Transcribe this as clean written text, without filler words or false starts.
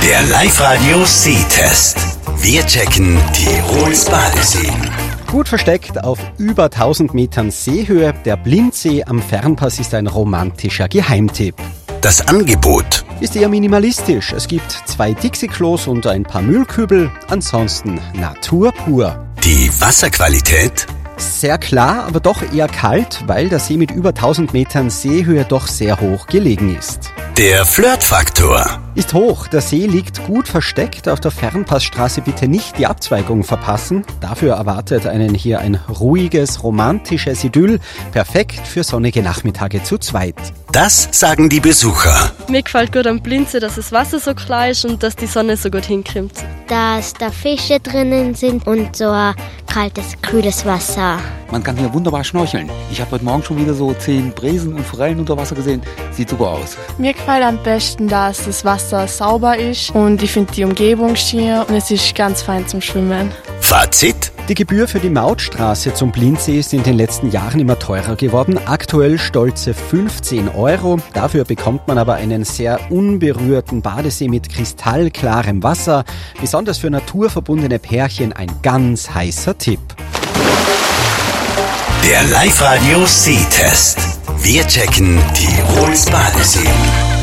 Der Live-Radio-Sehtest. Wir checken Tirols Badeseen. Gut versteckt auf über 1000 Metern Seehöhe, der Blindsee am Fernpass ist ein romantischer Geheimtipp. Das Angebot. Ist eher minimalistisch. Es gibt 2 Dixie-Klos und ein paar Müllkübel. Ansonsten Natur pur. Die Wasserqualität. Sehr klar, aber doch eher kalt, weil der See mit über 1000 Metern Seehöhe doch sehr hoch gelegen ist. Der Flirtfaktor. Ist hoch, der See liegt gut versteckt. Auf der Fernpassstraße bitte nicht die Abzweigung verpassen. Dafür erwartet einen hier ein ruhiges, romantisches Idyll. Perfekt für sonnige Nachmittage zu zweit. Das sagen die Besucher. Mir gefällt gut am Blindsee, dass das Wasser so klar ist und dass die Sonne so gut hinkommt. Dass da Fische drinnen sind und so ein kaltes, kühles Wasser. Man kann hier wunderbar schnorcheln. Ich habe heute Morgen schon wieder so 10 Bresen und Forellen unter Wasser gesehen. Sieht super aus. Mir gefällt am besten, dass das Wasser sauber ist und ich finde die Umgebung schier und es ist ganz fein zum Schwimmen. Fazit. Die Gebühr für die Mautstraße zum Blindsee ist in den letzten Jahren immer teurer geworden. Aktuell stolze 15 €. Dafür bekommt man aber einen sehr unberührten Badesee mit kristallklarem Wasser. Besonders für naturverbundene Pärchen ein ganz heißer Tipp. Der Live-Radio-Sehtest. Wir checken Tirols Badeseen.